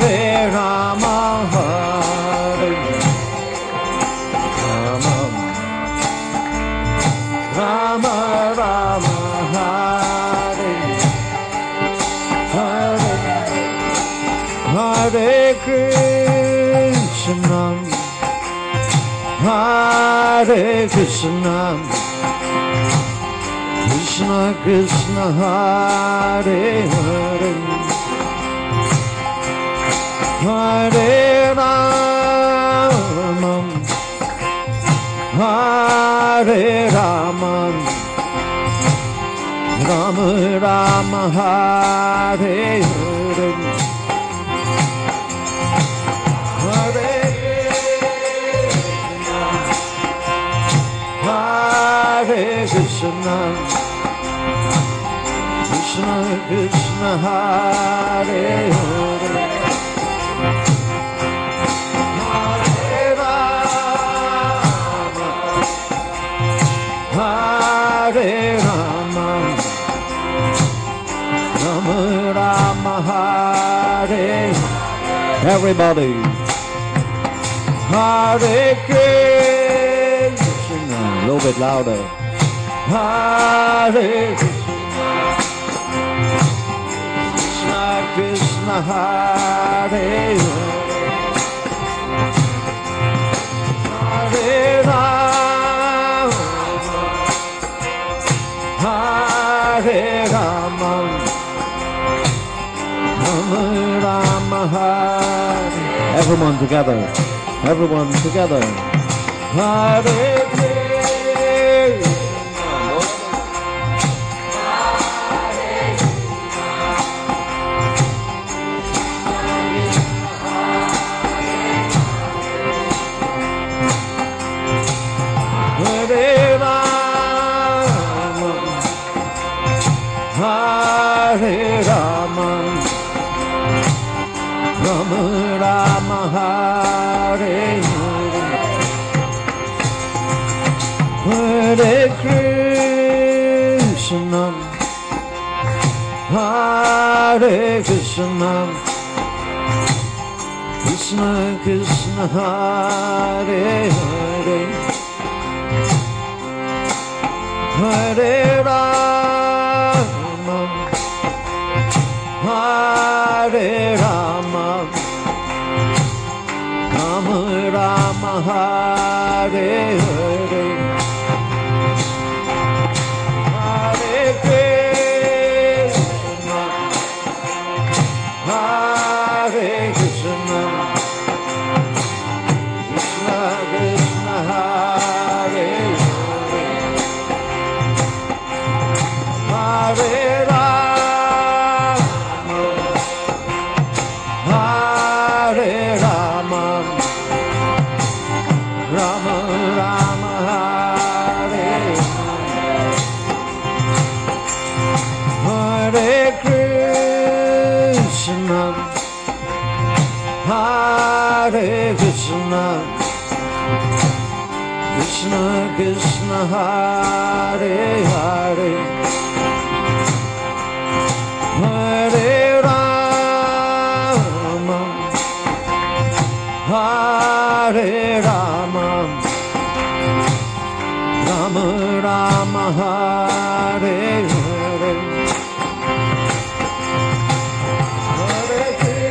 Hare Krishna, Krishna Krishna, Hare Hare, Hare Rama, Hare Rama, Rama Rama, Hare Hare, Hare Hare Krishna, Krishna Krishna, Hare Hare, Hare Rama, Hare Rama, Rama Rama, Hare. Everybody, Hare Krishna. A little bit louder. Hare Krishna, Krishna Krishna, Hare Hare, Hare Rama, Hare Rama, Rama Rama, Hare. Everyone together. Everyone together. Hare Hare Rama, Rama Rama, Hare Hare, Hare Krishna, Hare Krishna, Krishna Krishna, Hare Hare, Hare Rama, Hare Rama, Rama Rama, Hare Hare, Hare Krishna, Hare Krishna, Krishna Krishna, Hare Hare, Hare Hare Rama, Rama Rama, Hare Hare Krishna, Hare Krishna, Krishna Krishna, Hare Hare, Hare Rama, Hare Rama, Rama Rama, Hare Hare, Hare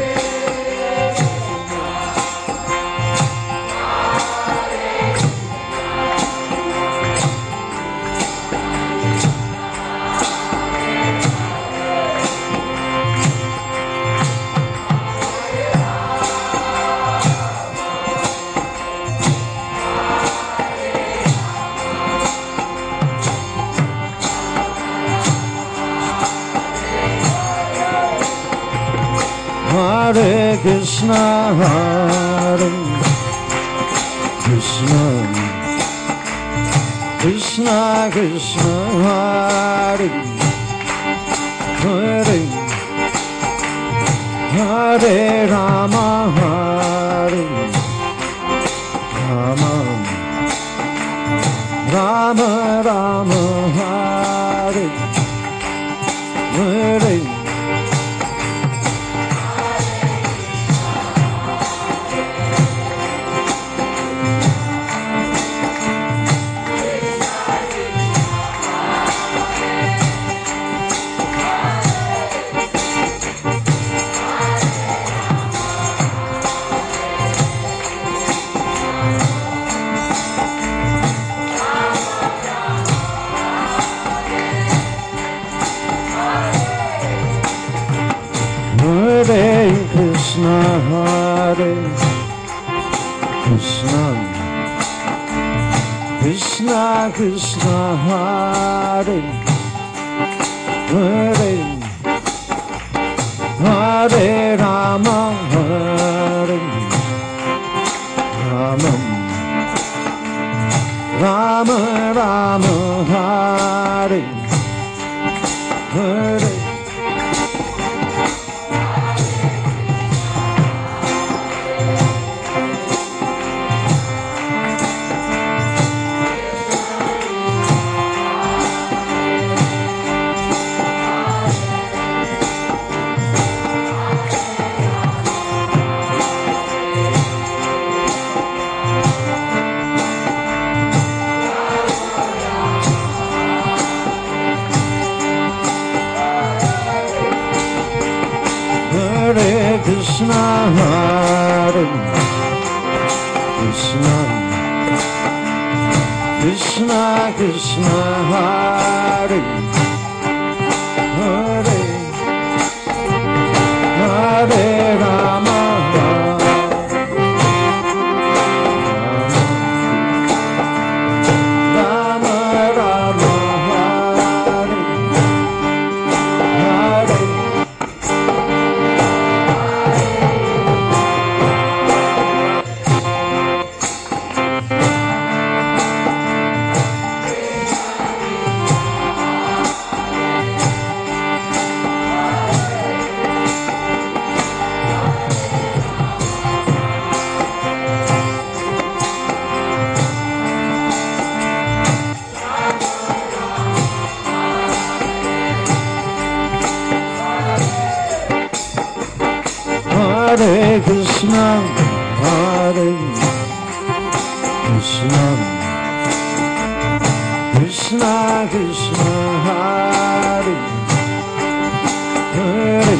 Hare Krishna, Hare Krishna, Krishna Krishna, Hare Hare, Hare Rama, Hare Rama, Rama Rama, Hare Hare, Hare Krishna Krishna Krishna Hare Hare Hare Rama Hare Rama Rama Rama Hare Hare Krishna Hare Krishna Krishna Krishna Hare Hare Hare Rama Rama Rama Hare Hare Hare Krishna, Hare Krishna, Krishna Krishna, Hare Hare,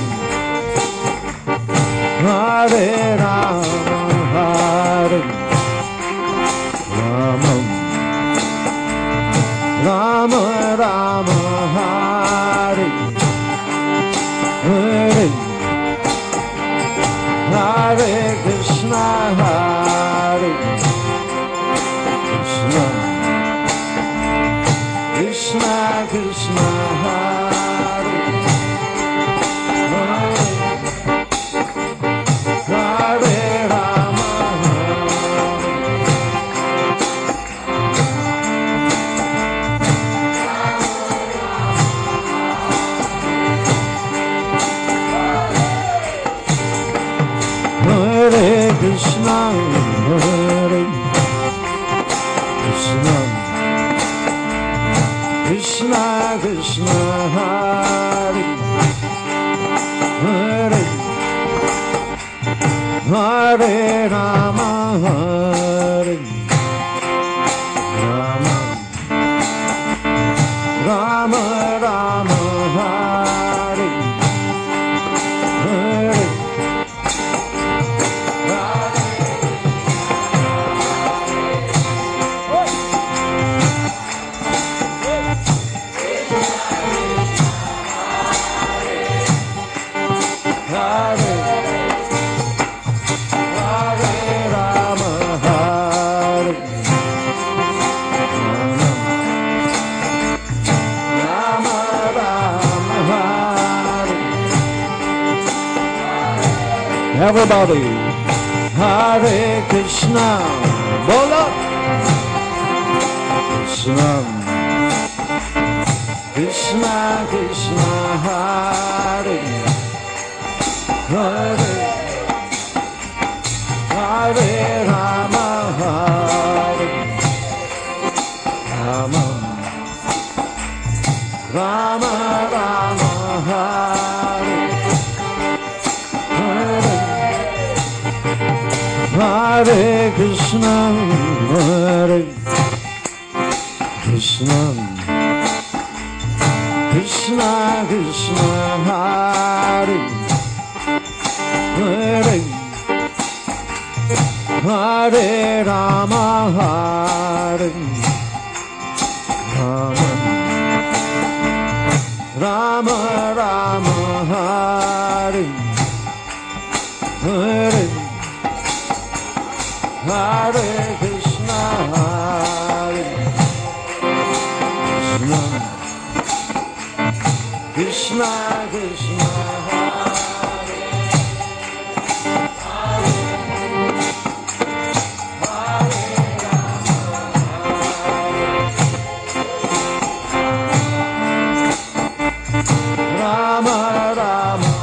Hare Rama, Hare Rama, Rama Rama, Hare Hare. Hare Krishna, Hare Krishna, Krishna Krishna, Hare Hare, Hare Rama, Hare Krishna, Hare Krishna, Krishna Krishna, Hare Hare, Hare Rama, Hare Rama, Rama Rama, Hare Hare. Everybody, Hare Krishna, Bola Krishna, Krishna Krishna, Hare Hare, Hare Rama, Hare Rama, Rama Rama, Hare Hare, Hare Krishna, Hare Krishna, Krishna Krishna, Hare Hare, Hare Rama, Hare Rama, Rama Rama, Hare Hare. Hare Krishna, Hare Krishna, Krishna Krishna, Rama Rama,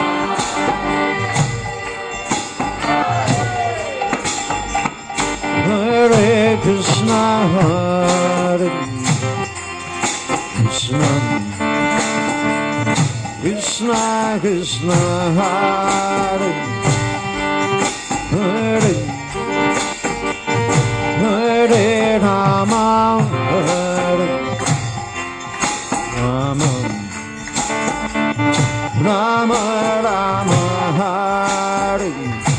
Hare Krishna, Hare Krishna, Krishna Krishna, Hare Hare, Hare Rama, Hare Rama, Rama Rama, Hare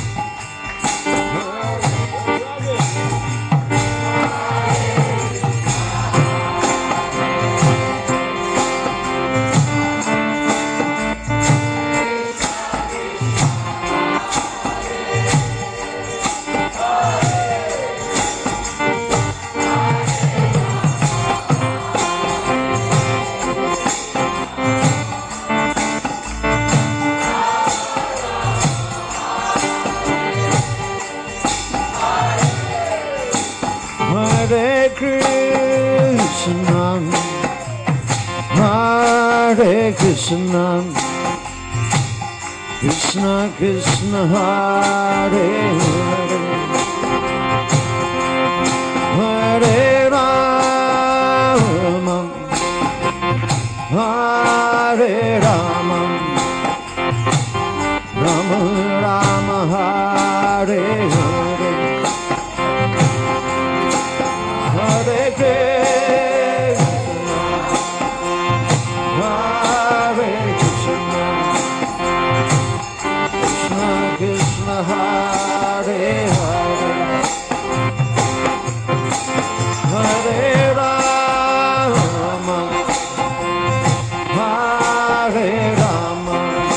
Hare Krishna, Hare Krishna, Krishna Krishna, Hare Hare, Hare Rama, Hare Rama, Rama Rama, Hare Hare, Hare Krishna, Hare Krishna, Krishna Krishna, Hare Hare, Hare Rama, Hare Rama,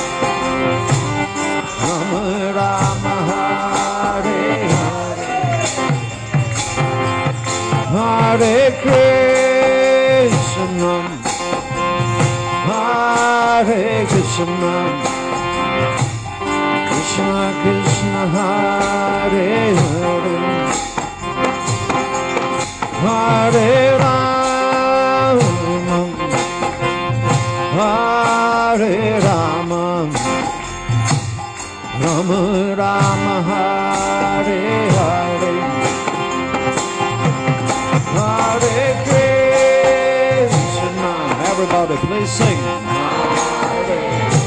Rama Rama, Hare Hare, Hare Krishna, Hare Krishna, Krishna Krishna, Hare Hare, Hare Rama, Hare Rama, Rama Rama, Hare Hare, Hare Krishna. Everybody, please sing. Hare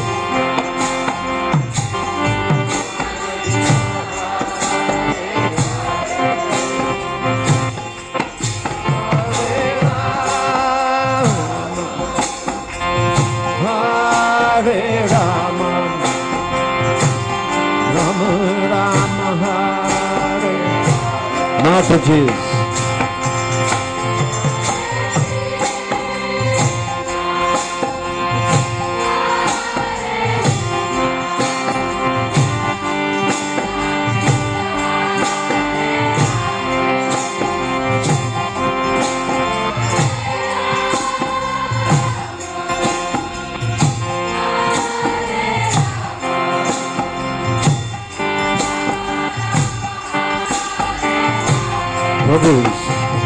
Hare Rama, Rama Rama, Hare Mataji's. Prabhu's.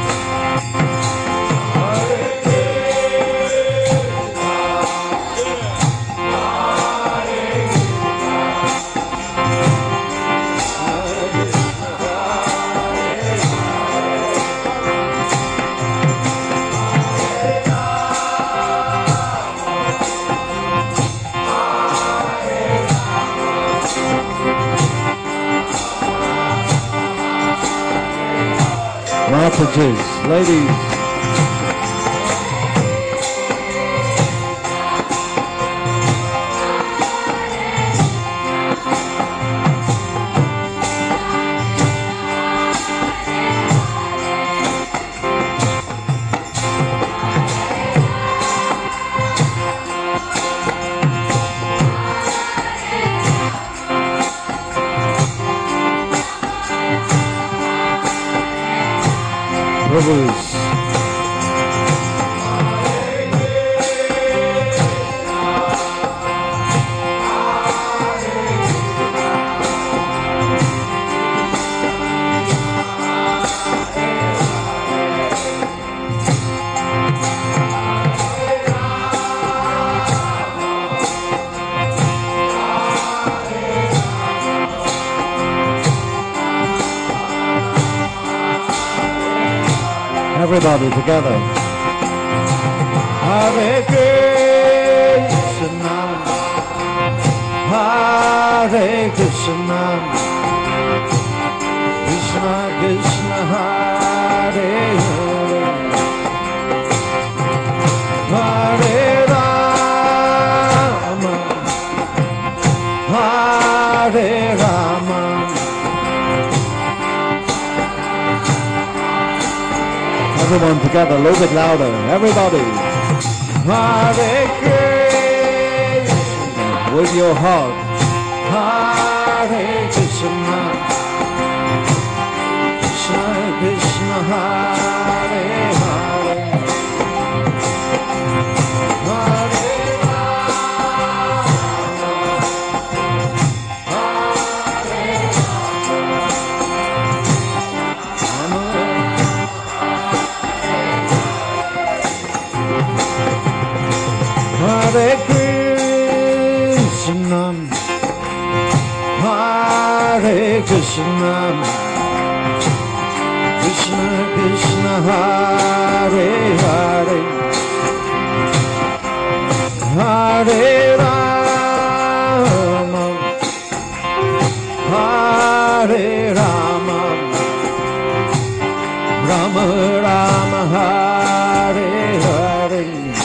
Mataji's, ladies. Prabhu's. Everybody together. Hare Krishna, Hare Krishna, Krishna Krishna, Hare Hare, Hare Rama, Hare Rama. Everyone together, a little bit louder. Everybody. Hare Krishna. With your heart. Hare Krishna. Krishna Krishna. Hare Hare. Hare Hare Krishna, Hare Krishna, Krishna Krishna, Hare Hare, Hare Rama, Hare Rama, Rama Rama, Hare Hare.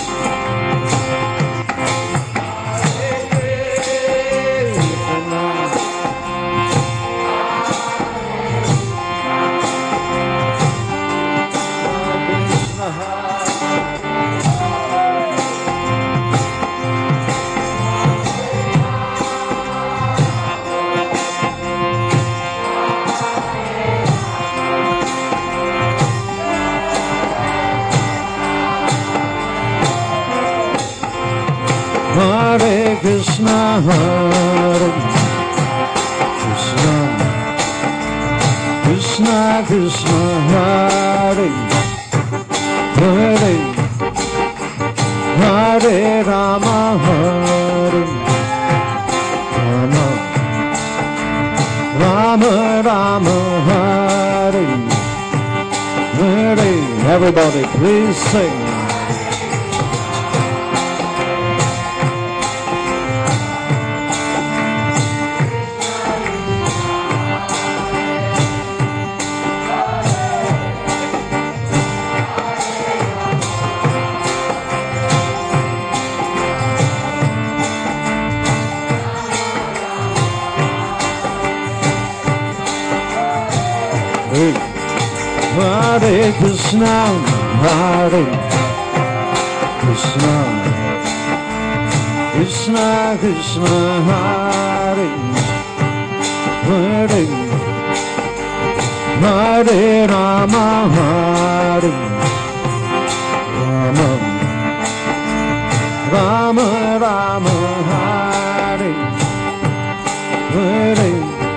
Hare Krishna, Hare Krishna, Krishna Krishna, Hare Hare, Hare Rama, Hare Rama, Rama Rama, Hare Hare. Everybody, please sing. Hare Krishna, Hare Krishna, Krishna Krishna, Hare Hare, Hare Rama, Hare Rama, Rama Rama, Hare Hare.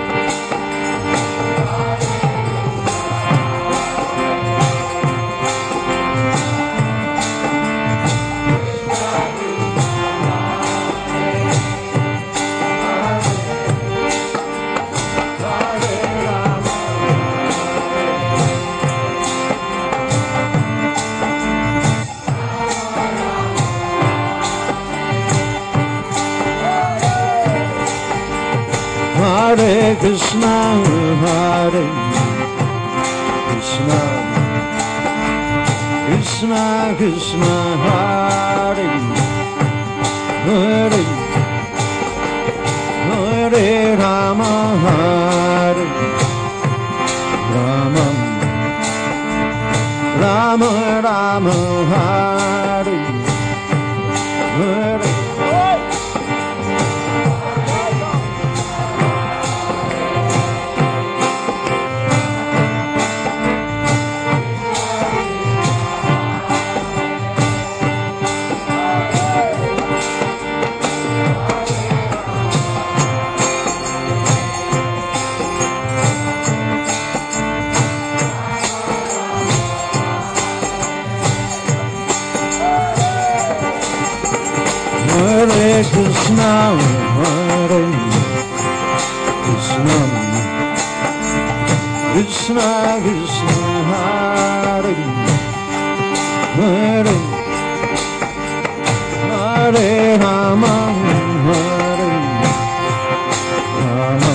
Hare Krishna, Hare Krishna, Krishna Krishna, Hare Hare, Hare Rama, Hare Rama, Rama Rama, Hare Hare. Krishna, Hare Krishna, Krishna Krishna, Hare Hare Hare Rama, Hare Rama,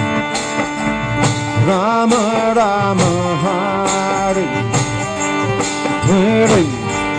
Rama Rama, Hare Hare.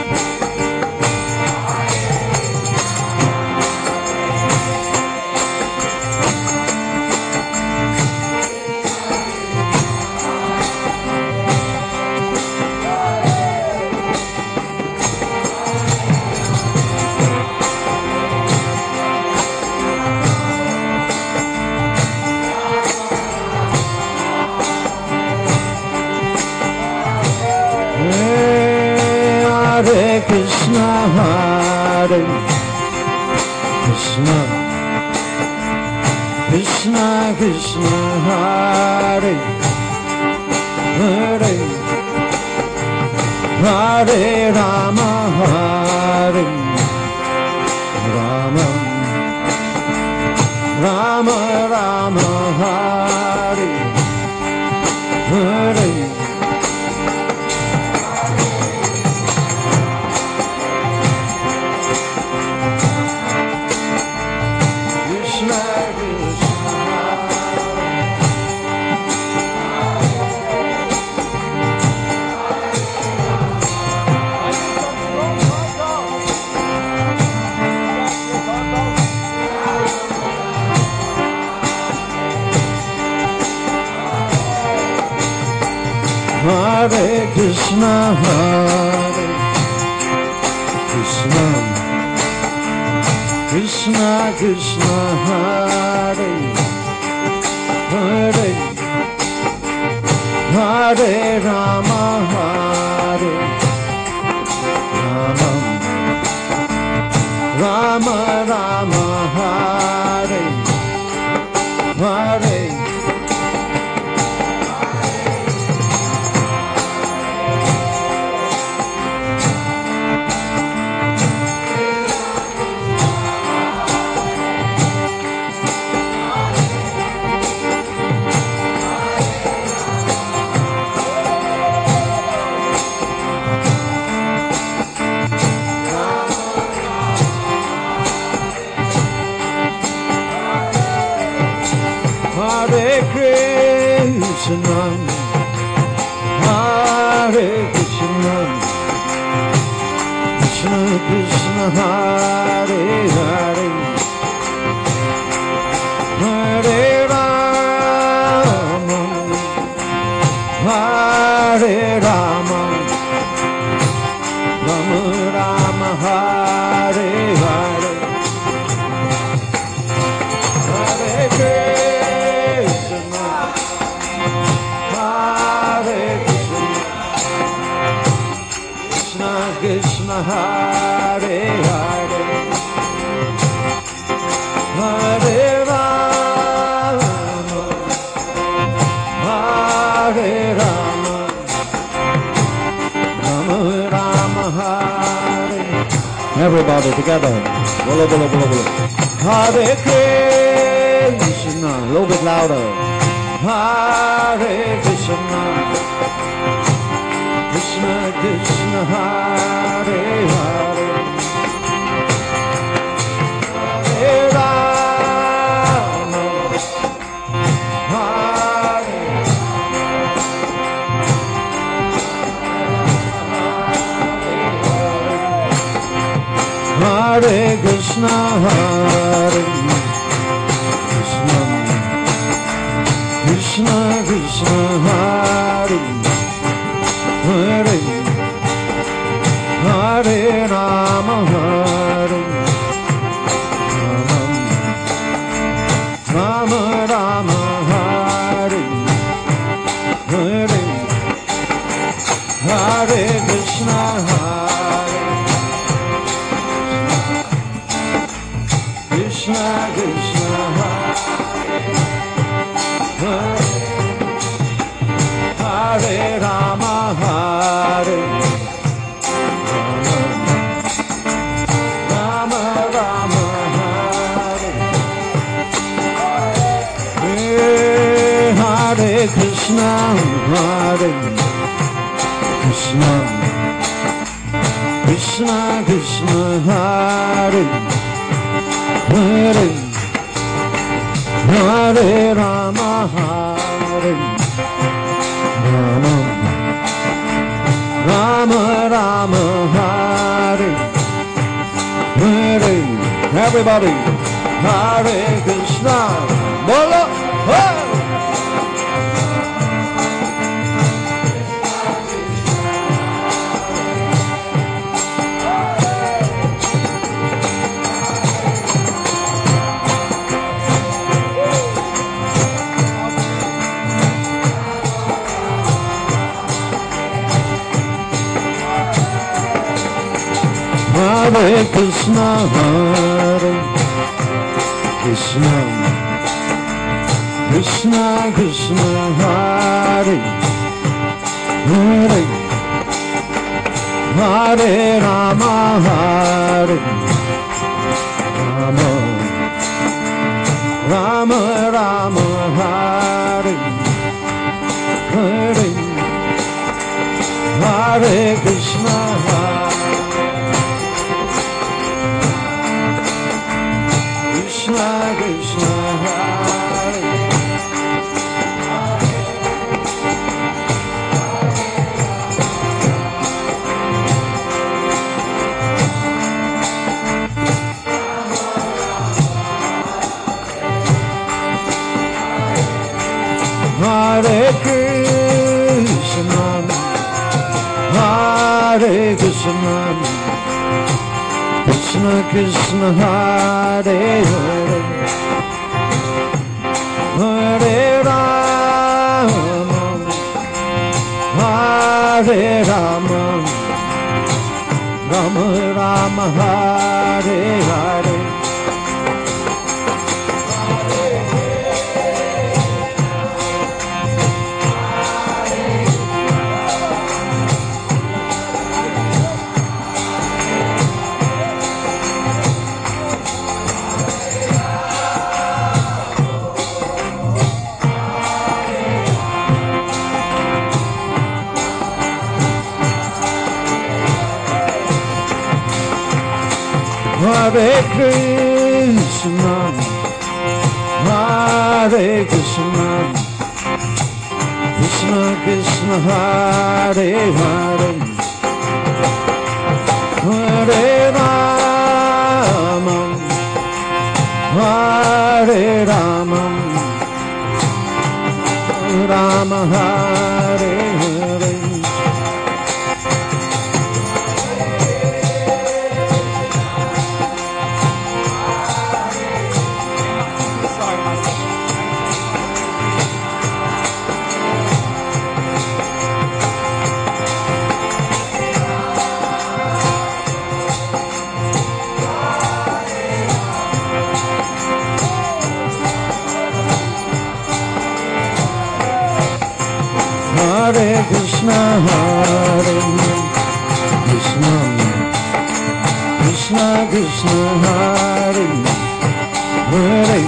Hare Krishna, Hare Krishna, Krishna Krishna, Hare Hare Hare Rama, Hare Rama, Rama Rama, Hare Hare. Hare Krishna, Hare Krishna, Krishna Krishna, Hare Hare Hare Rama, Hare Rama, Rama Rama, Hare Hare. Hare Krishna, Hare Krishna, Krishna Krishna, Hare Hare, Hare Rama, Hare Rama, Rama Rama, Hare Hare, Hare Krishna, Hare Krishna, Krishna Krishna, Hare Hare, Hare Rama, Hare Rama, Rama Rama, Hare. Everybody together. Bolo, bolo, bolo, bolo. Hare Krishna, a little bit louder. Hare Krishna, Krishna Krishna, Hare Hare, Hare Rama, Hare Hare Krishna, Hare Krishna, Krishna Krishna, Hare Hare, Hare Rama, Hare Rama, Rama Rama, Hare Hare, Hare Krishna, Hare Krishna Krishna, Hare Hare Rama, Hare Rama, Rama Rama, Krishna, Hare Krishna, Krishna Krishna, Hare Hare, Hare Rama, Hare Rama, Rama Rama, Hare Hare. Everybody, Hare Krishna, Bolo, hey! Hare Krishna, Hare Krishna, Krishna Krishna, Hare Hare, Hare Rama, Hare Rama, Rama Rama, Hare Hare, Hare Krishna, Krishna Krishna, Hare Krishna, Hare Krishna, Krishna Krishna, Hare Hare, Hare Rama, Hare Rama, Rama Rama, Hare Hare. Hare Krishna, Hare Krishna, Krishna Krishna, Hare Hare, Hare Rama, Hare Rama, Rama Hare Hare. Hare Krishna, Hare Krishna, Krishna Krishna, Hare Hare,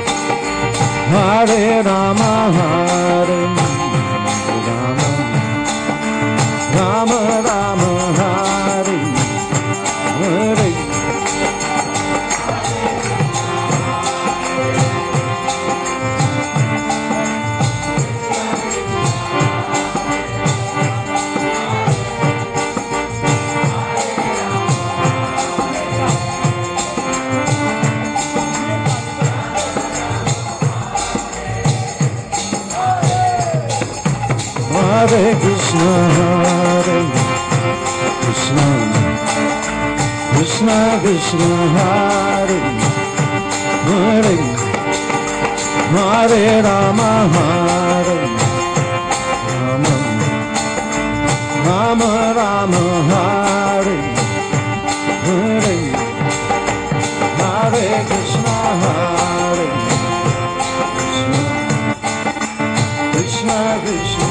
Hare Rama, Hare Rama, Rama Rama, Hare Hare. Hare Krishna, Hare Krishna, Krishna Krishna, Hare Hare, Hare Rama, Hare Rama, Rama Rama, Hare Hare, Hare Krishna, Hare Krishna, Krishna Krishna,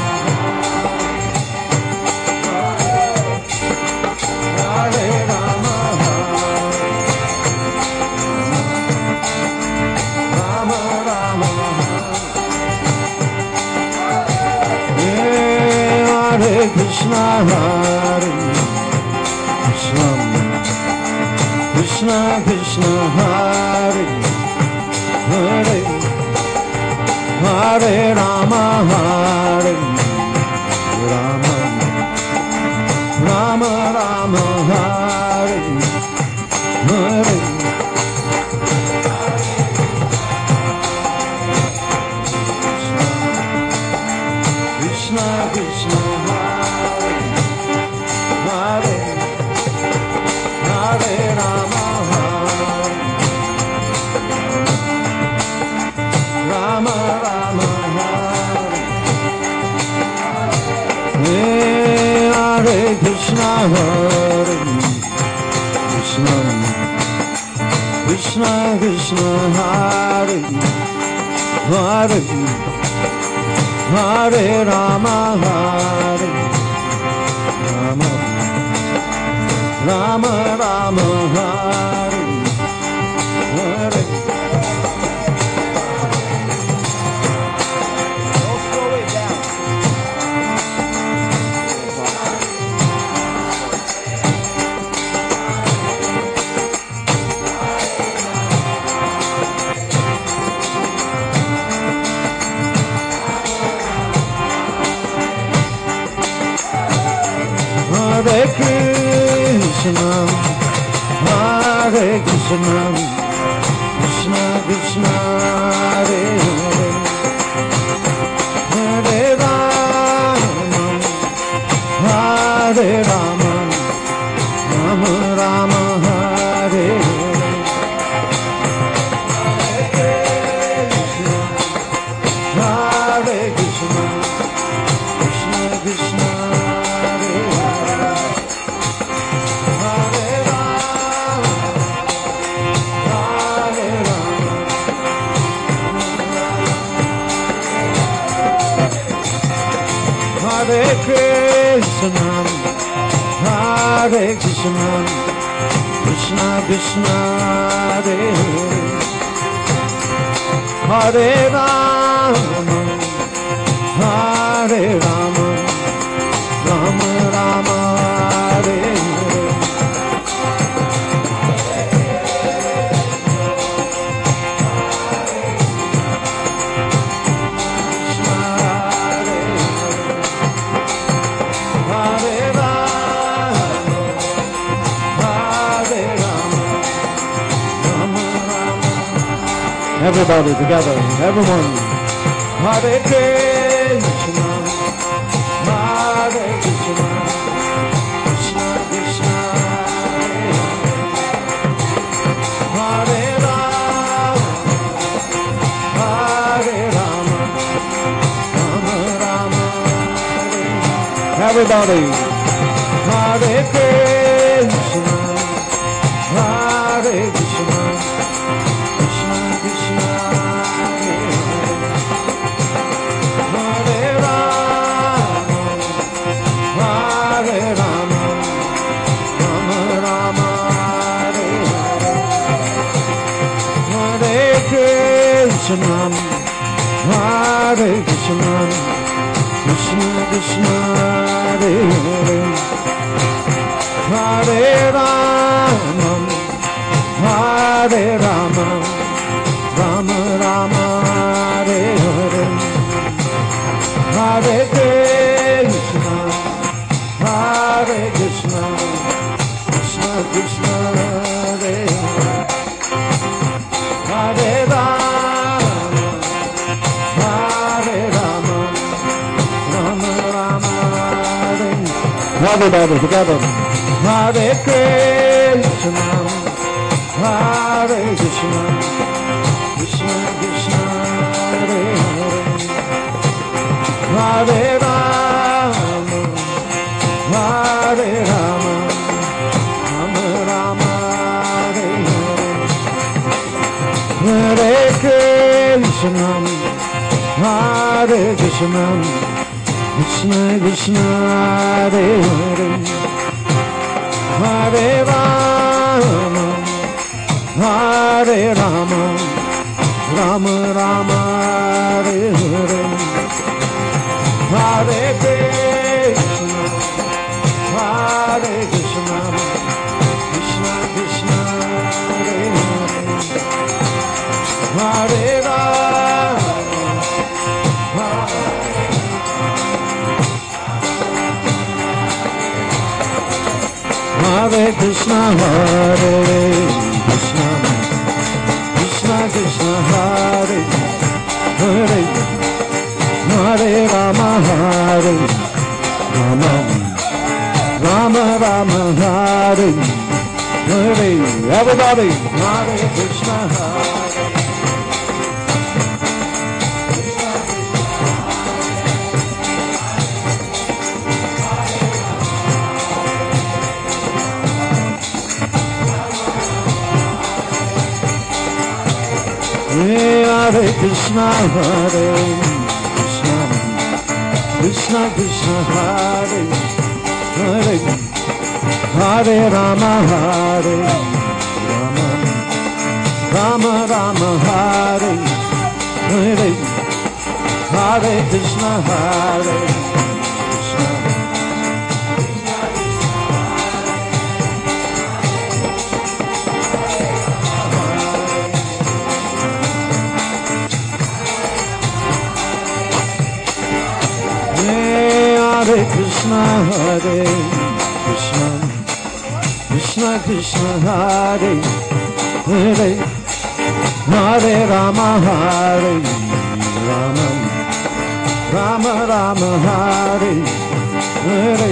Hare Krishna, Hare Krishna, Krishna Krishna, Hare Hare, Hare Rama, Hare Rama, Rama Rama, Hare Hare. Krishna Krishna, Hare Hare, Hare Rama, Hare Rama Rama, Hare Krishna, Hare Krishna, Krishna Krishna, Hare Hare, Hare Rama, Hare Rama, Rama Rama, Hare Hare. Don't slow it down. Hare Krishna, Hare Krishna, Krishna Krishna, Hare Hare, Hare Rama, Hare Rama, Rama Rama, Hare Hare, Hare Krishna, Krishna Krishna, Hare Krishna, Hare Krishna, Krishna Krishna, Hare Hare, Hare Rama, Hare Rama, Rama Rama, Hare Hare. Everybody together, everyone. Hare Krishna, Hare Krishna, Krishna Krishna, Hare Rama, Hare Rama, Rama Rama, Hare. Everybody. Hare Krishna, Hare Krishna, Krishna Krishna, Hare Rama, Hare Rama, Rama Rama, Hare Hare. Hare Krishna, Hare Krishna, Krishna Krishna, Hare Hare, Hare Rama, Hare Rama, Rama Rama, Hare Hare. Hare Krishna, Hare Krishna, Krishna Krishna, Hare Hare, Hare Rama, Hare Rama, Rama Rama, Hare. Everybody together. Hare Krishna, Hare Krishna, Krishna Krishna, Hare Hare, Hare Rama, Hare Rama, Rama Rama, Hare Hare. Hare Krishna, Hare Krishna, Krishna Krishna, Hare Hare, Hare Rama, Hare Rama, Rama Rama, Hare Hare, Hare Krishna, Krishna, Hare Krishna, Krishna Krishna, Hare Hare, Hare Rama, Hare Rama, Rama Rama, Hare Hare. Everybody, Hare Krishna, Hare. Hare Krishna, Hare Krishna, Krishna Krishna, Hare Hare, Hare Rama, Hare Rama, Rama Rama, Hare Hare, Hare Krishna, Hare Krishna. Hare Krishna, Hare Krishna, Krishna Krishna, Hare Hare, Hare Rama, Hare Rama, Rama Rama, Hare Hare.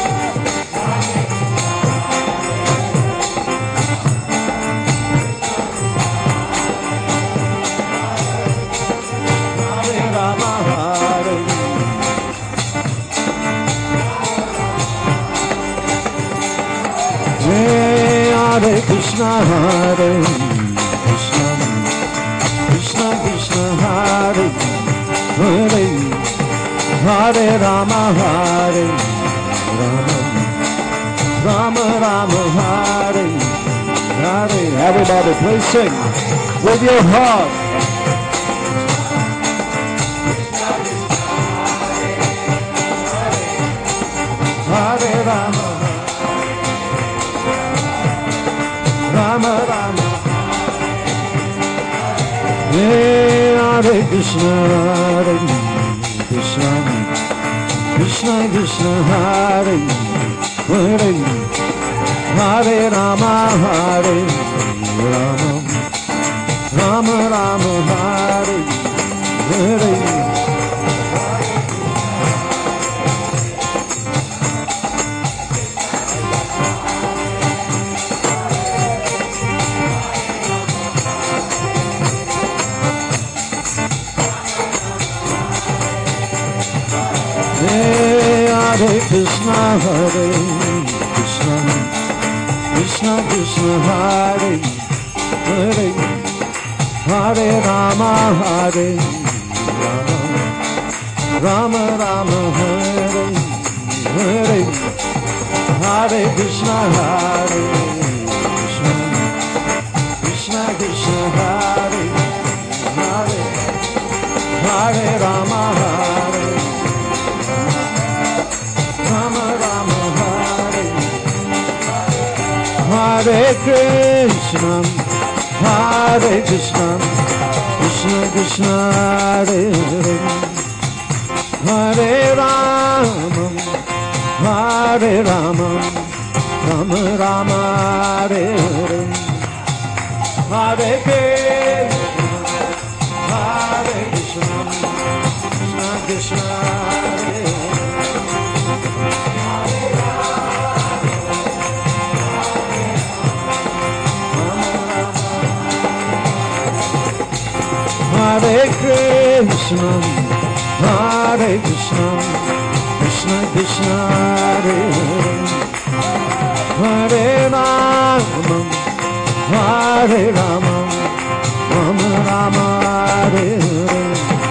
Hare Krishna, Hare Krishna, Krishna Krishna, Hare Hare, Hare Rama, Hare Rama, Rama Rama, Hare Hare. Everybody, please sing with your heart. Hare Rama, Rama Rama, Hare Krishna, Hare Krishna, Krishna Krishna, Hare Hare, Hare Rama, Hare Rama, Rama Rama, Hare Hare. Hare Krishna, Hare Krishna, Krishna Krishna, Hare Hare, Hare Rama, Hare Rama, Rama Rama, Hare Hare, Hare Krishna, Hare Krishna, Krishna Krishna, Hare Hare, Hare Rama, Hare Rama Rama, Hare Hare Krishna, Hare Krishna, Krishna Krishna, Hare Hare, Hare Rama, Hare Rama, Rama Rama, Hare Hare, Hare Krishna, Hare Krishna, Krishna Krishna, Hare Hare. Hare Krishna, Hare Krishna, Krishna Krishna, Hare Hare, Hare Rama, Hare Rama, Rama Rama, Hare Hare.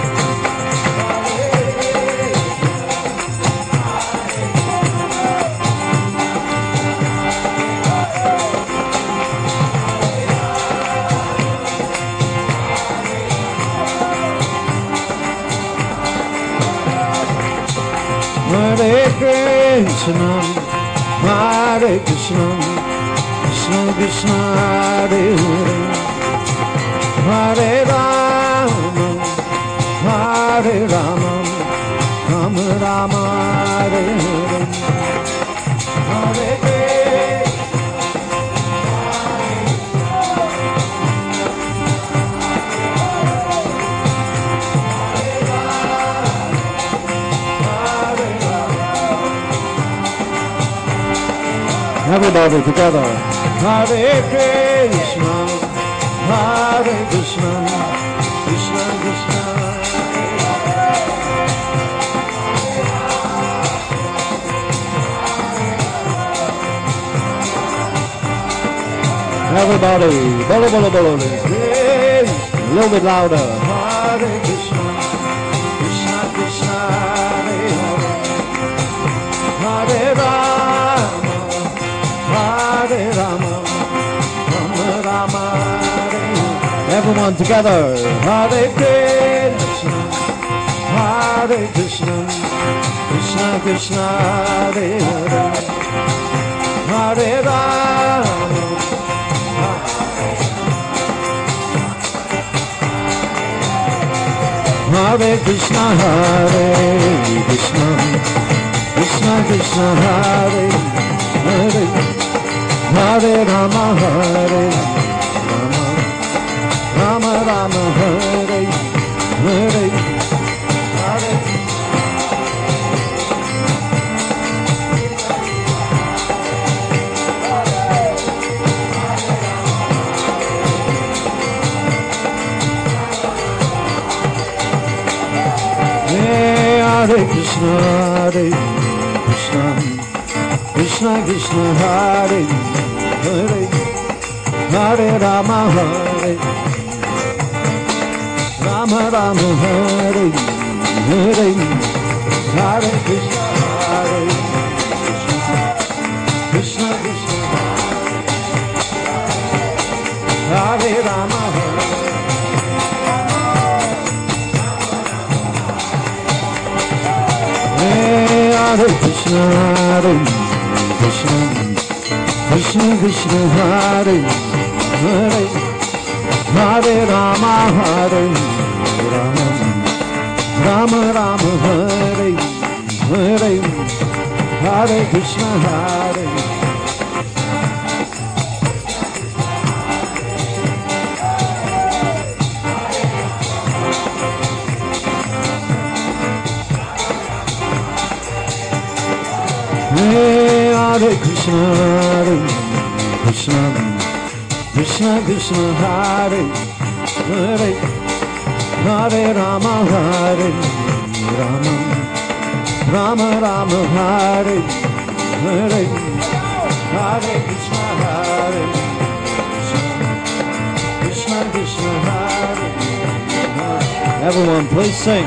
Hare Krishna, Hare Krishna, Krishna Krishna, Hare Hare, Hare Rama, Hare Rama, Rama Rama, Hare Hare, Hare Krishna, Everybody together. Hare Krishna, Hare Krishna, Krishna Krishna. Everybody, bolo bolo bolo, a little bit louder. Hare Krishna, Krishna Krishna, Hare Rama, Hare Rama, Rama Rama, Hare. Everyone together. Hare Krishna, Hare Krishna, Krishna Krishna, Hare Hare, Hare Rama. Hare Krishna, Hare Krishna, Krishna Krishna, Hare Hare, Hare Rama, Hare Rama, Rama Rama, Hare Hare, Hare. Hare Krishna, Hare Krishna, Krishna Krishna, Hare Hare, Hare Rama, Hare Rama, Rama Hare Hare, Hare Krishna, Hare Krishna, Krishna Krishna, Hare Rama, Hare. Hare Krishna, Hare Krishna, Krishna Krishna, Hare Hare, Hare Rama, Hare Rama, Rama Rama, Hare Hare, Hare Krishna, Hare. Hare Krishna, Hare Krishna, Krishna Krishna, Hare Hare, Hare Rama, Hare Rama, Rama Rama, Hare Hare, Hare Krishna, Hare Krishna, Krishna, Hare Hare. Everyone, please sing.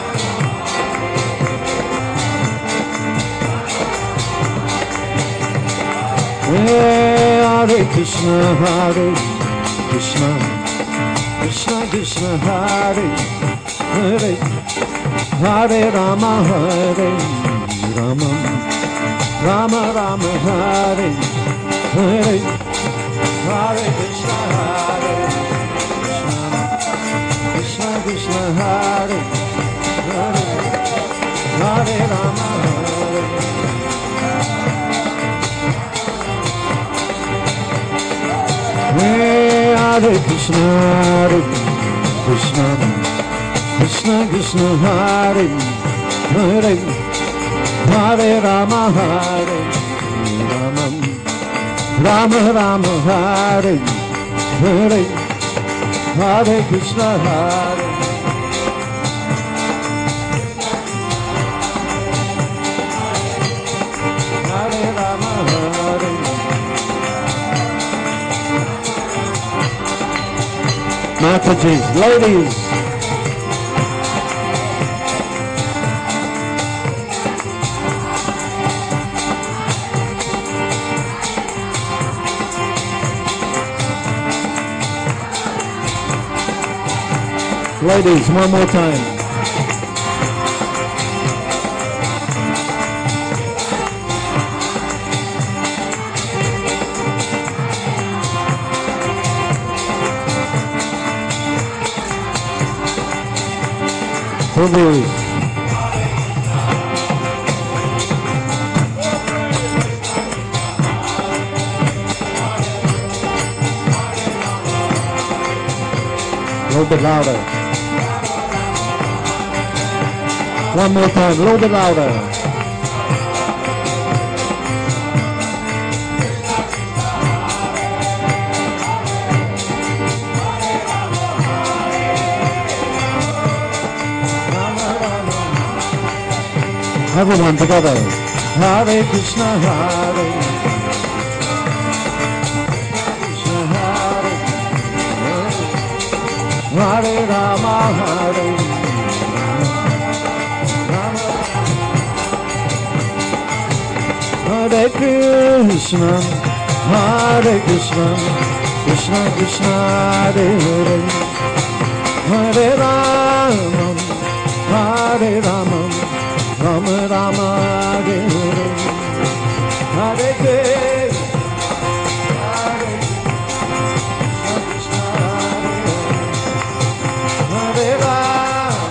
Hare Krishna, Hare Krishna, Krishna Krishna, Hare Hare, Hare Rama, Hare Rama, Rama Rama, Hare Hare, Hare Krishna, Hare Krishna, Krishna Krishna, Hare Hare, Hare Rama, Hare. Hare Krishna, Hare Krishna, Krishna Krishna, Hare Hare, Hare Rama, Hare Rama, Rama Rama, Hare Hare, Hare Krishna, Hare. Hare Rama, Hare. Mataji's, ladies. Ladies, one more time. Prabhu. A little bit louder. One more time, a little bit louder. Everyone together. Hare Krishna, Hare Krishna, Hare Rama, Hare Rama, Hare Krishna, Hare Krishna, Krishna Krishna, Hare Hare, Hare Rama, Hare Rama, Rama Rama, Hare Hare, Hare Krishna, Hare Krishna, Hare Rama,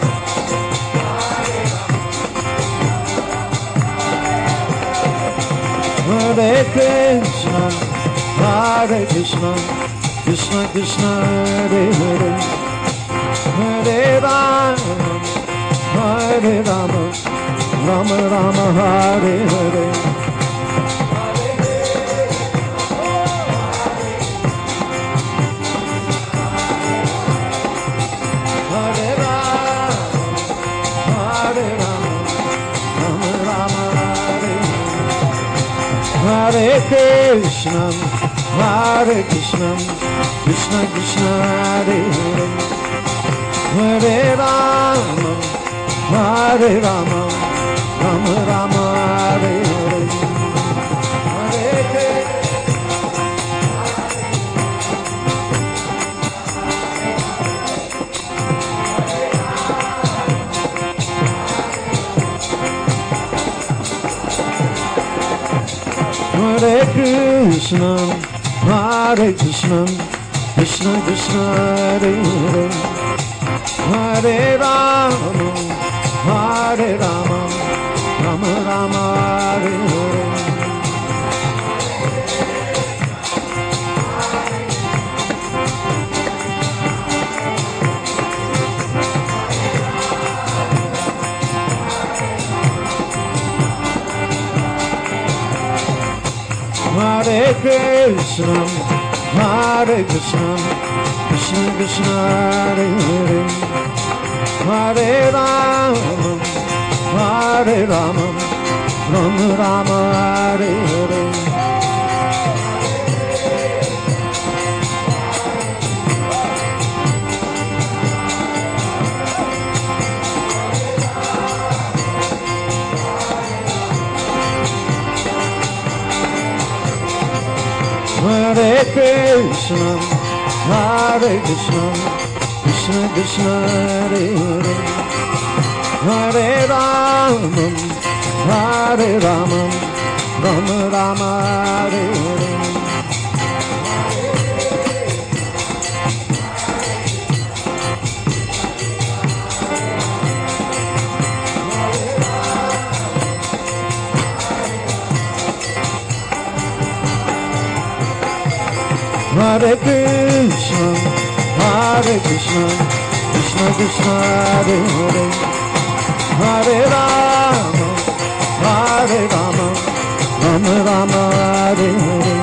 Hare Krishna, Hare Krishna, Krishna Krishna, Hare Hare, Hare Rama, Hare Rama, Rama Rama, Hare Hare, Hare Rama, Hare Rama, Rama Rama, Hare Hare, Hare Krishna, Hare Krishna, Krishna Krishna, Hare Hare, Hare Rama, Hare Rama, Rama Rama, Hare Hare, Hare Krishna, Hare Krishna, Krishna Krishna, Hare Hare, Hare Rama, Hare Rama, Rama Rama, Hare Hare, Hare Krishna, Hare Krishna, Krishna Krishna, Hare Hare, Hare Rama, Hare Rama, Rama Rama, Hare Hare, Hare Krishna, Hare Krishna, Krishna Krishna, Hare Hare, Hare Rama, Hare Rama, Rama Rama, Hare Hare, Hare Krishna, Hare Krishna, Krishna Krishna, Hare Hare, Hare Rama, Hare Rama, Rama Rama, Hare Hare,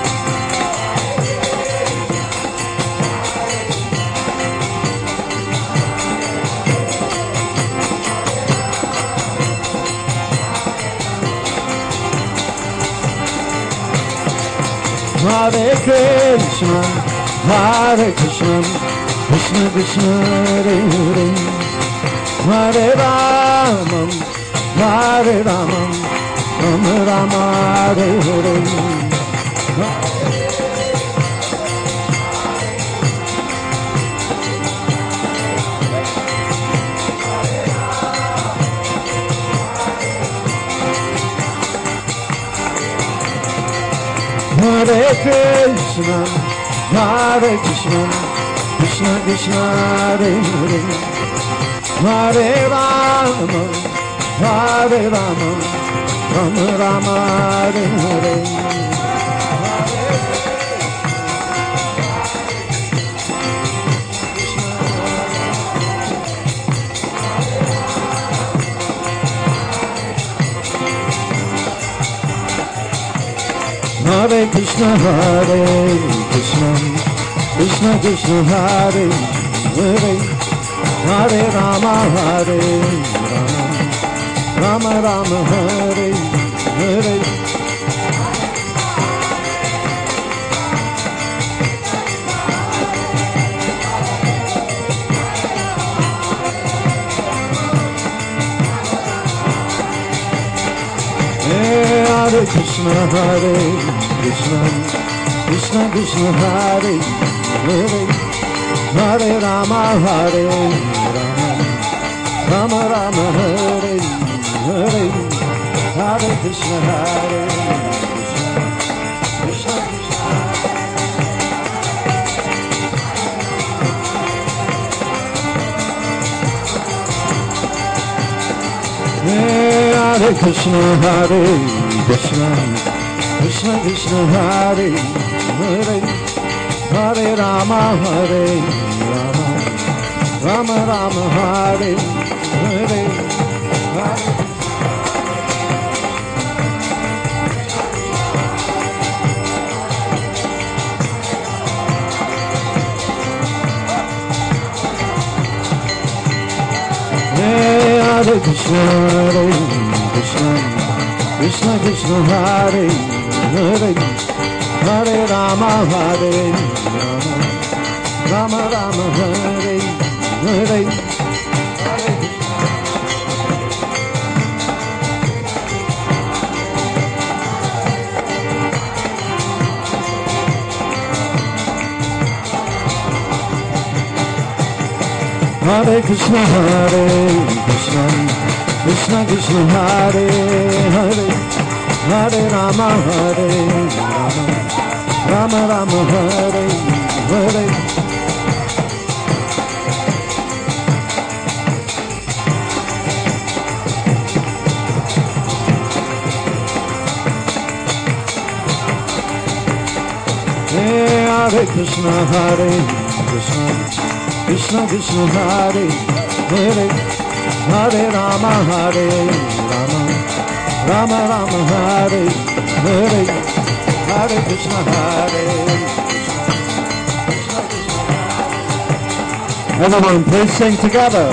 Hare Krishna, Hare Krishna, Krishna Krishna, Hare Hare, Hare Rama, Hare Rama, Rama Rama, Hare Hare, Hare Krishna, Hare Krishna, Krishna Krishna, Hare Hare, Hare Rama, Hare Rama, Rama Rama, Hare Hare, Hare Krishna, Hare Krishna, Krishna Krishna, Hare Hare, Hare Rama, Hare Rama, Rama Rama Hare Hare. Hare Krishna, Hare Krishna, Krishna Krishna, Hare Hare, Hare Rama, Hare Rama, Rama Rama, Hare Hare, Hare Krishna, Hare Krishna, Krishna Krishna. Hare Krishna, Hare Krishna, Krishna Krishna, Hare Hare, Hare Rama, Hare Rama, Rama Rama, Hare Hare, Hare. Hare Krishna, Hare Krishna, Krishna Krishna, Hare Hare, Hare Rama, Hare Rama, Rama Rama, Hare Hare, Hare Hare Krishna, Hare Krishna, Krishna Krishna, Hare Hare, Hare Rama, Hare Rama, Rama Rama, Hare Hare. Hare Krishna, Hare Krishna, Krishna Krishna, Hare Hare, Hare Rama, Hare Rama, Rama Rama, Hare Hare, Hare Krishna, Hare Krishna, Krishna Krishna. Everyone, please sing together.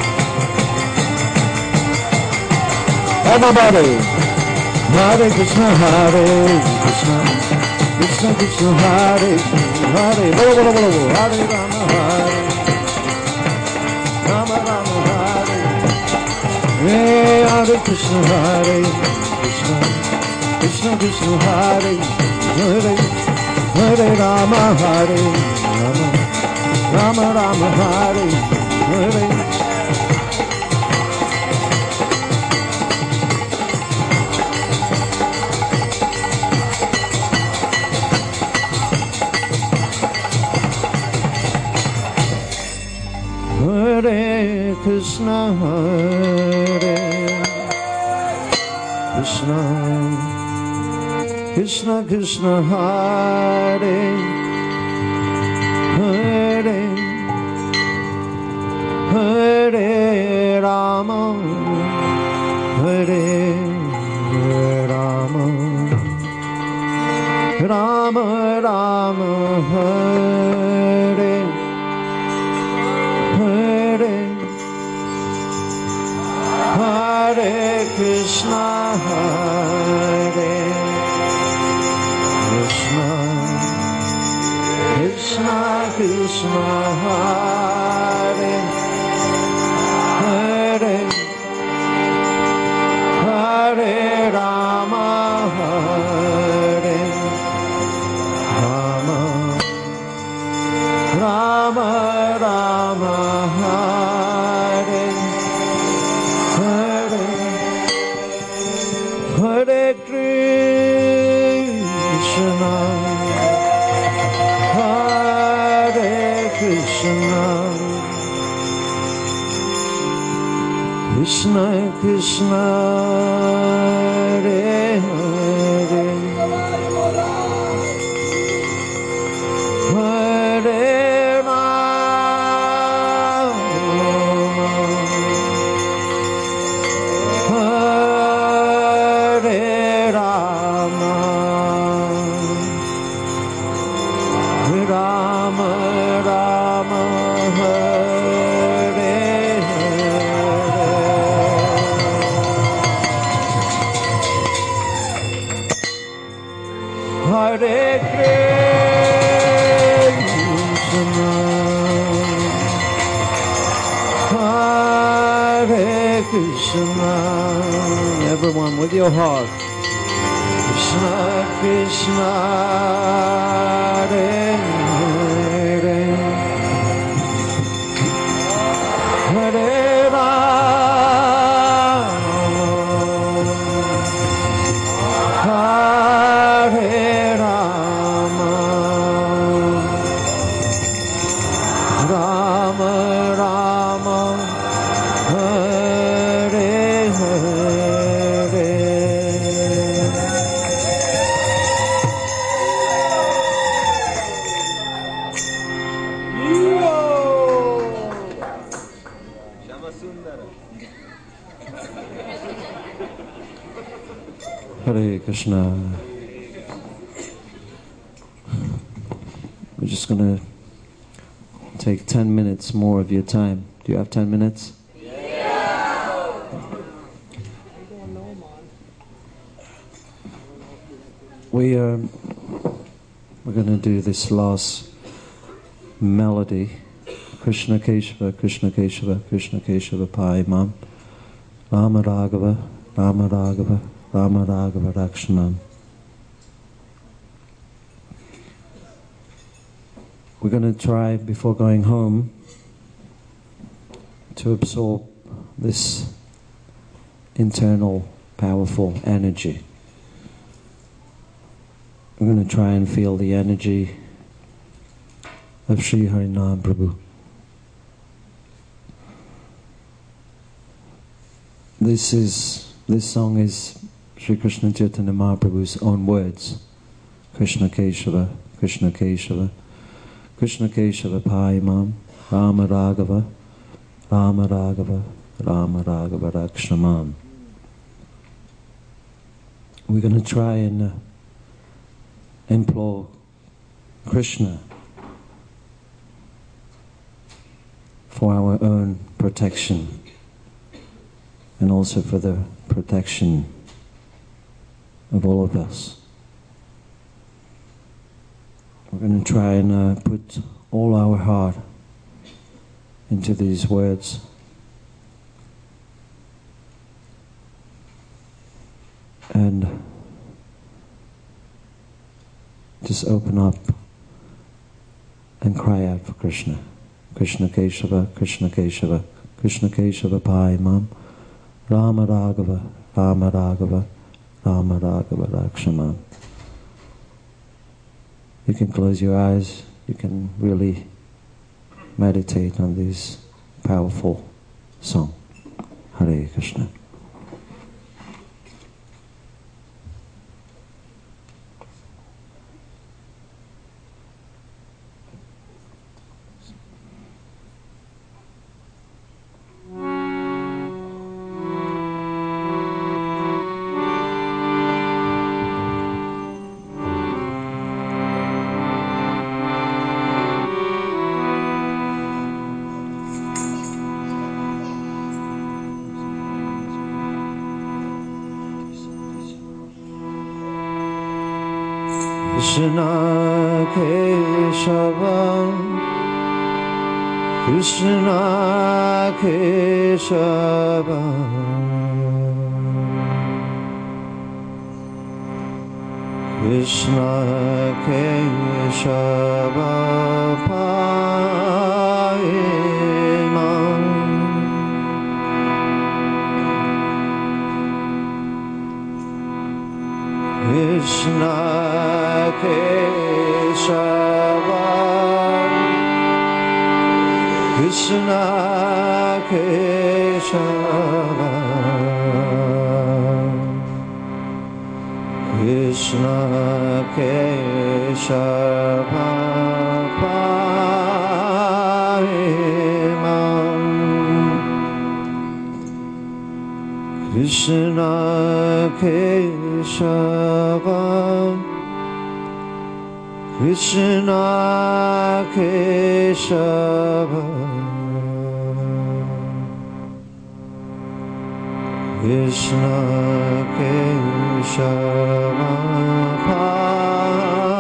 Everybody. Hare Krishna, Hare Krishna, Krishna Krishna, Hare Hare, Hare Rama, Hare Rama Rama, Hare Hare Krishna, Hare Krishna, Krishna Krishna, Hare Hare, Hare Rama, Hare Rama, Rama Rama, Hare Hare. Hare Krishna, Hare Krishna, Krishna Krishna, Hare Hare, Hare Rama, Hare Rama, Rama Rama, Hare Hare, Hare Krishna, Hare Krishna, Krishna Krishna, Hare Hare, Hare Rama, Hare Rama, Rama Rama, Hare Hare, Hare Krishna, Hare Krishna, Krishna Krishna, Hare Hare, Hare Hare Krishna, Hare Krishna. Everyone with your heart. Krishna, Krishna, Hare Hare, Hare Hare Krishna. We're just going to take 10 minutes more of your time. Do you have 10 minutes? Yeah. We're going to do this last melody. Krishna Keshava, Krishna Keshava, Krishna Keshava Paimam. Rama Raghava, Rama Raghava, Rama Raghava Rakshanam. We're going to try, before going home, to absorb this internal, powerful energy. We're going to try and feel the energy of Sri Harinam Prabhu. This song is Sri Krishna Chaitanya Mahaprabhu's own words. Krishna Keshava, Krishna Keshava, Krishna Keshava Paimam, Rama Raghava, Rama Raghava, Rama Raghava Rakshamam. We're going to try and implore Krishna for our own protection and also for the protection of all of us. We're going to try and put all our heart into these words. And just open up and cry out for Krishna. Krishna Keshava, Krishna Keshava, Krishna Keshava Paimam, Rama Raghava, Rama Raghava, Rama Raghava Rakshamam. You can close your eyes, you can really meditate on this powerful song. Hare Krishna. Krishna Keshava, Krishna Keshava, Krishna Keshava Paimam, Krishna Keshava, Krishna Keshava, Krishna Keshava Paimam, Krishna Keshava, Krishna Keshava, Krishna Keshava Paimam.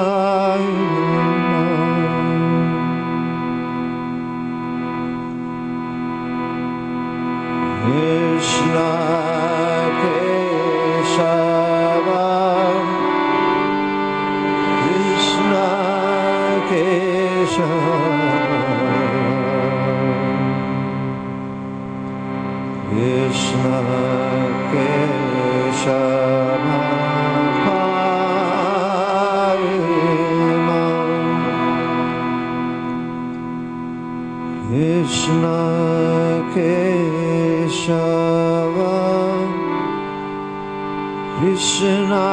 Krishna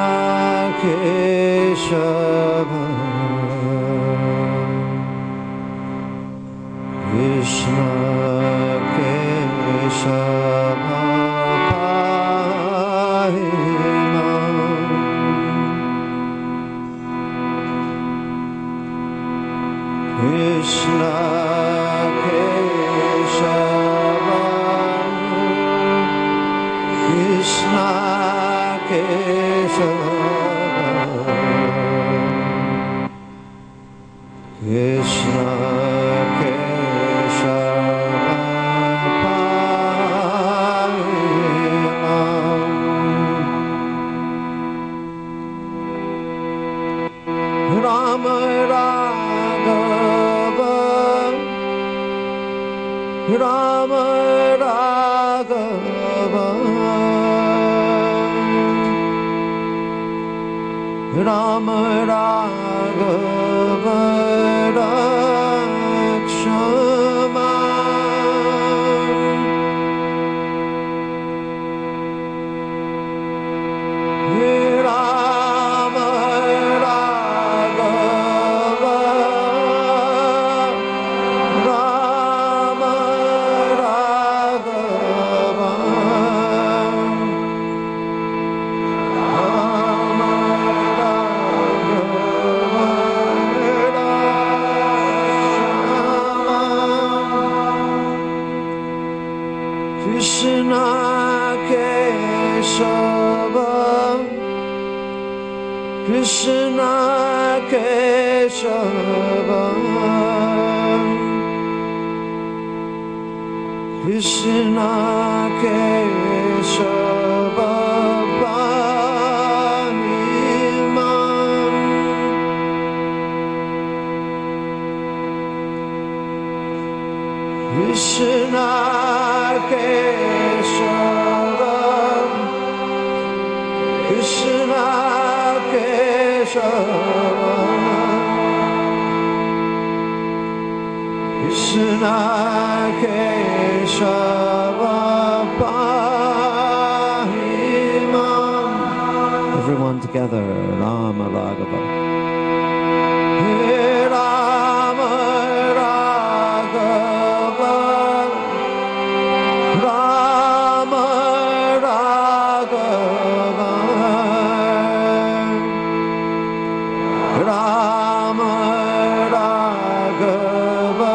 Keshava Krishna Keshava Krishna Keshava Krishna Keshava Krishna Rama Raghava Rama Raghava Rakshama Rama Krishna Keshava Krishna Keshava Krishna Keshava Pahimam Krishna Keshava Krishna Keshava Krishna Keshava Pahimam. Everyone together, Rama Raghava. Rama Raghava Rama Raghava Rama Raghava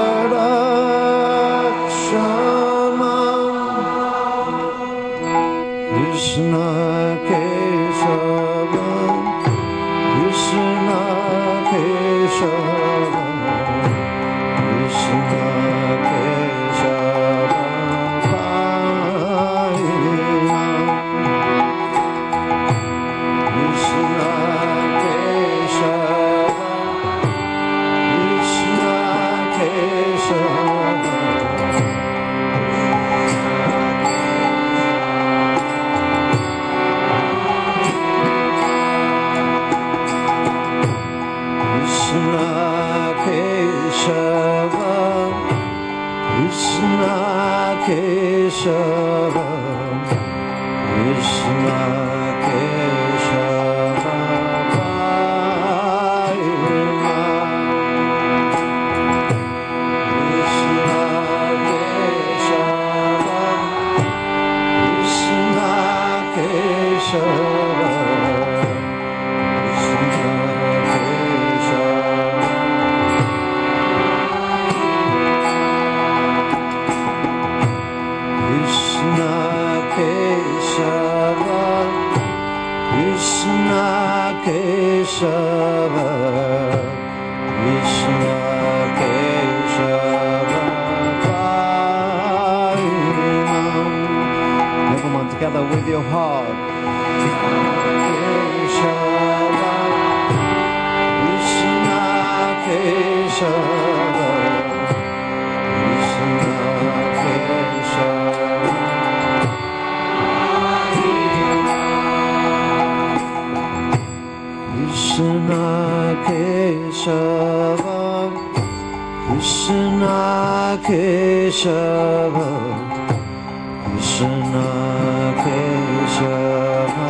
Rakshama Krishna Keshava Krishna Keshava Krishna Keshava Krishna Keshava Krishna Keshava Pahima Krishna Keshava Krishna Keshava Krishna Keshava Krishna Keshava Pahimam. Everyone together with your heart. Keshava Krishna Keshava Krishna Keshava Krishna Keshava Krishna Keshava Krishna Keshava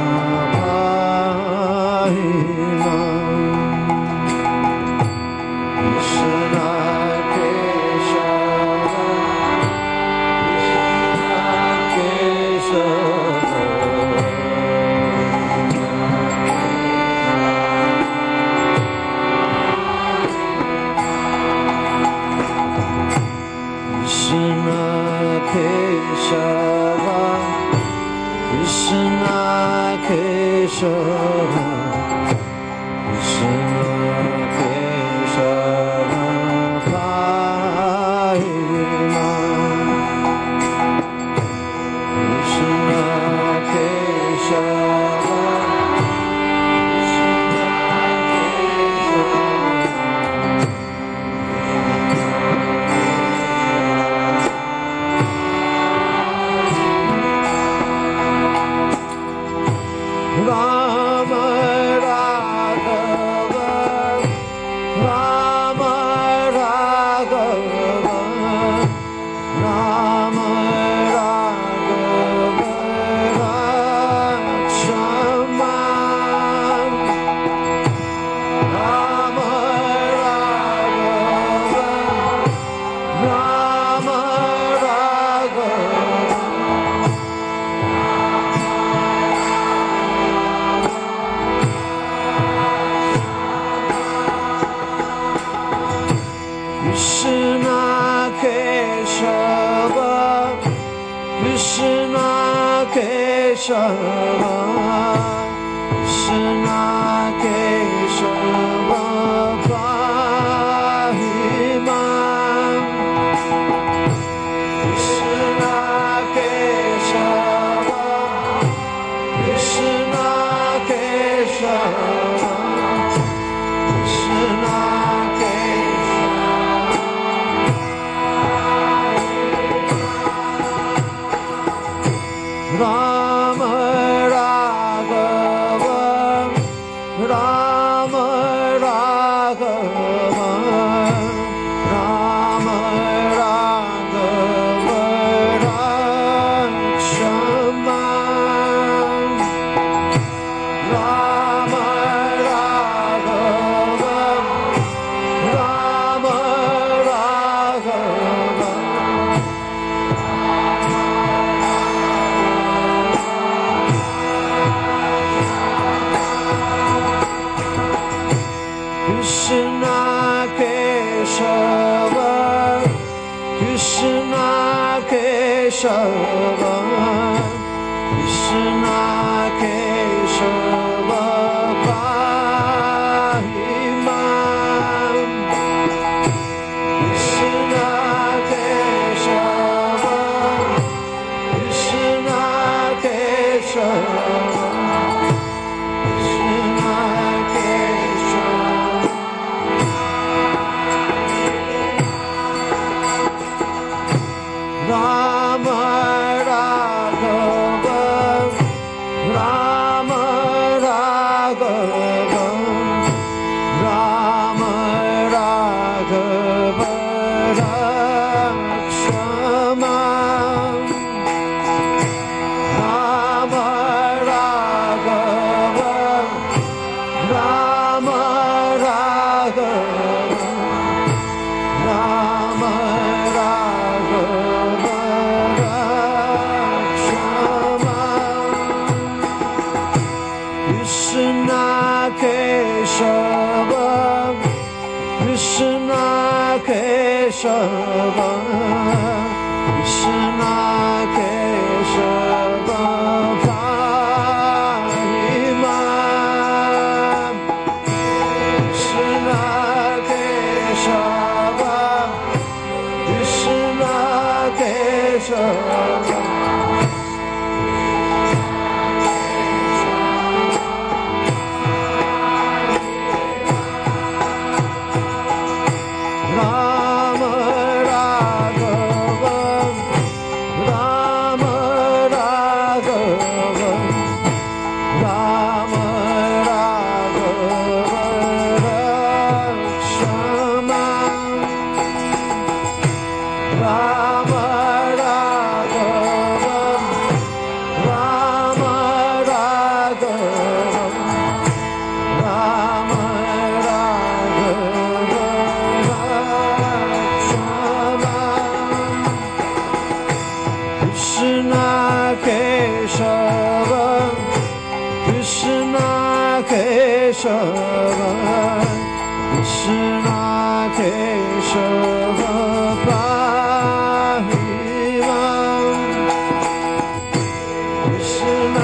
Krishna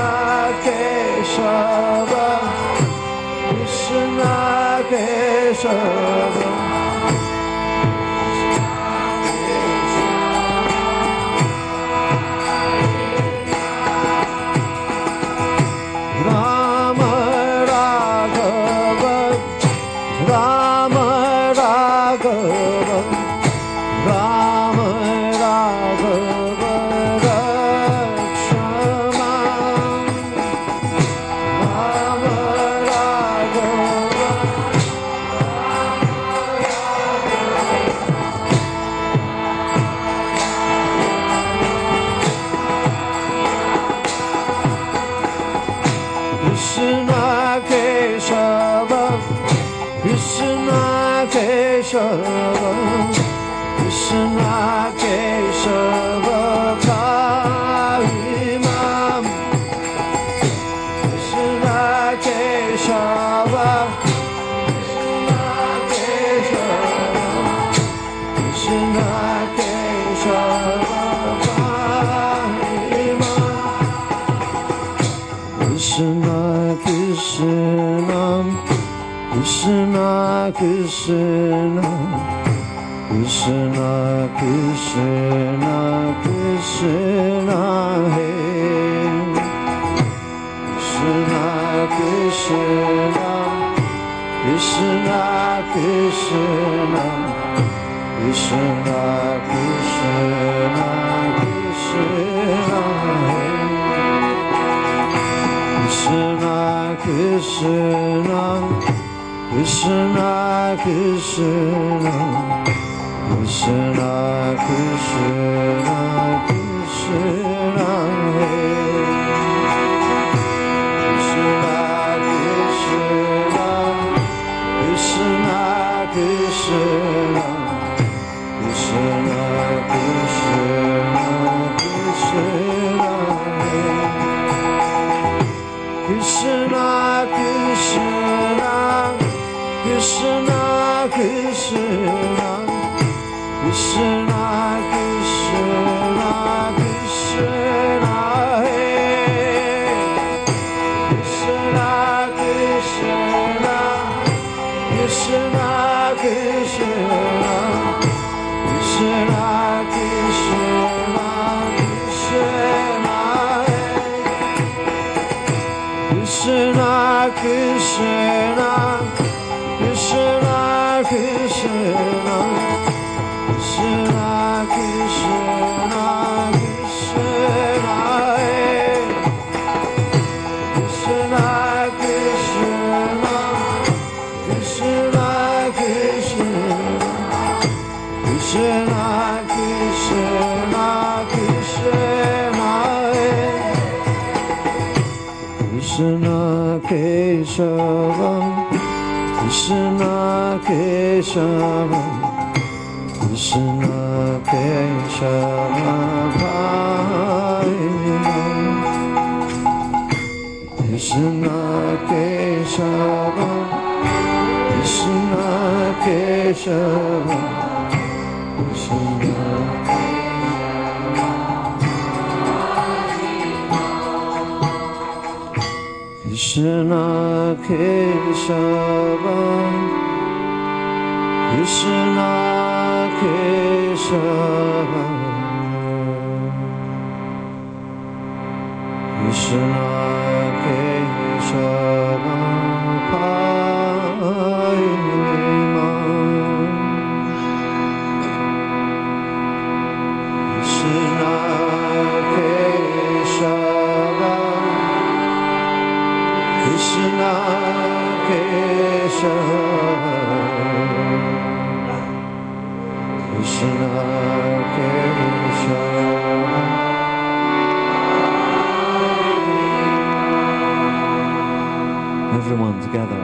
Everyone together.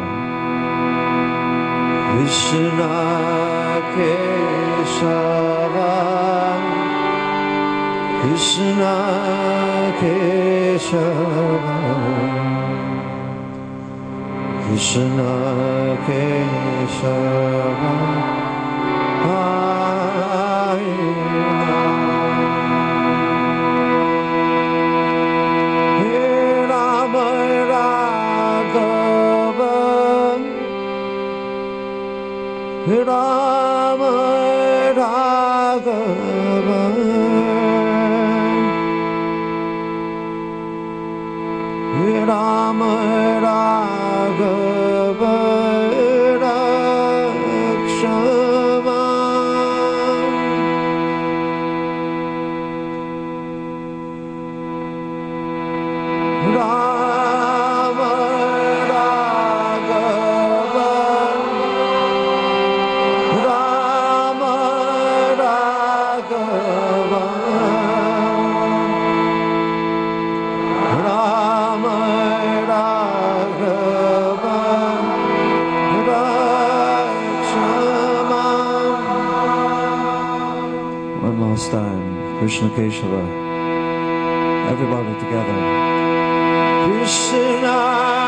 Krishna Keshava, Krishna Keshava, Krishna Keshava, Rama Raghava Rama Raghava Rakshama Rama Raghava Rama Raghava Rama Raghava Rakshama. One last time, Krishna Keshava. Everybody together. Krishna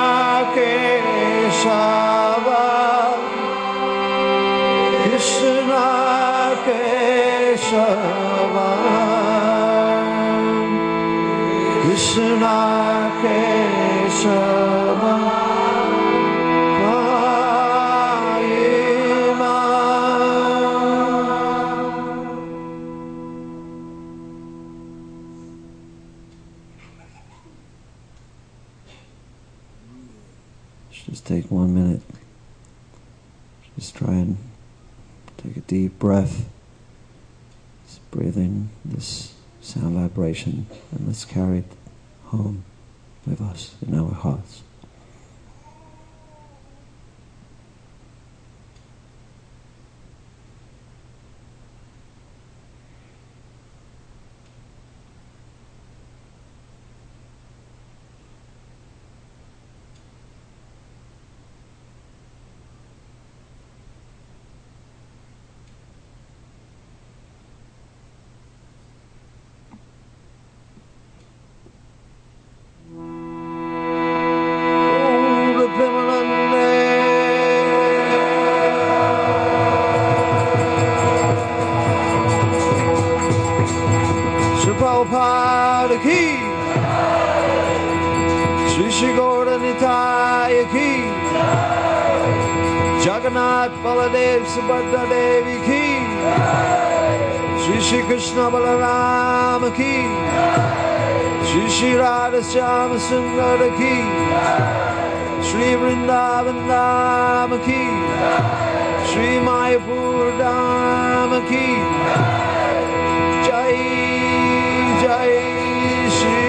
Keshava Krishna Keshava Krishna Keshava Payima. Just take 1 minute. Just try and take a deep breath. Just breathe in this sound vibration and let's carry it home with us in our hearts. Prabhupada ki, Shri Shri Gaura Nitaya ki, Jagannath Baladev Subhadra Devi ki, Shri Shri Krishna Balarama ki, Shri Shri Radha Shyama Sundara ki, Shri Vrindavan Dhama ki, Shri Mayapur Dhama ki, Jai Jai Shri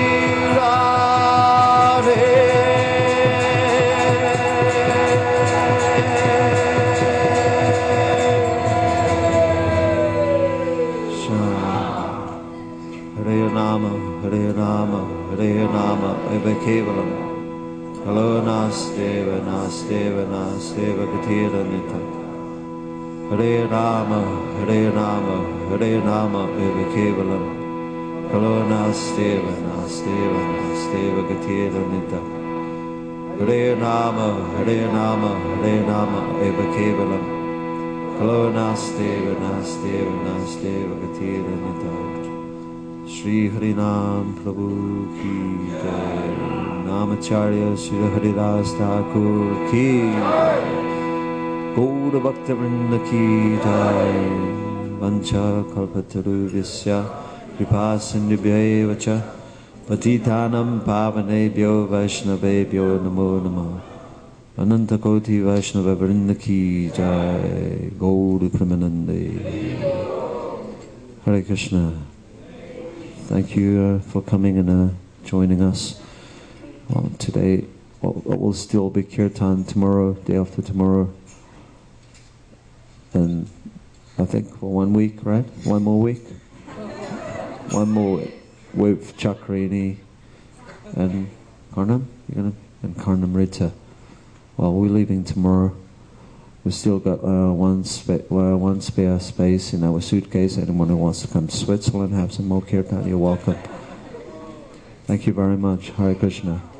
Radhe. Hare Rama, Hare Rama, Hare Rama, Eva Kevalam. Hello Nasdeva, Nasdeva, Nasdeva Gatira Nita. Hare Rama, Hare Rama, Hare Rama, Eva Kevalam. Hello Nasdeva, Nasdeva, Nasdeva Gatira Nita. Hare Rama, Hare Rama, Hare Rama, Eva Kevalam. Hello Nasdeva, Nasdeva, Nasdeva Gatira Nita. Shri Harinam Prabhu ki jai. Namacharya Shri Haridas Thakur ki jai. Gaura Bhakta Vrinda ki jai. Vancha Kalpataru Visya Kripa Sindhubhya Vacha Patitanam Pavanebhyo Vaishnavebhyo Namo Namo. Ananta Koti Vaishnava Vrinda ki jai. Gaura Premanande. Hare Krishna. Thank you for coming and joining us. Today, it will still be Kirtan tomorrow, day after tomorrow. And I think for 1 week, right? 1 more week? 1 more with Chakrini and Karnam? And Karnam Rita. Well, we're leaving tomorrow. We've still got one spare space in our suitcase. Anyone who wants to come to Switzerland, have some more Kirtan, you're welcome. Thank you very much. Hare Krishna.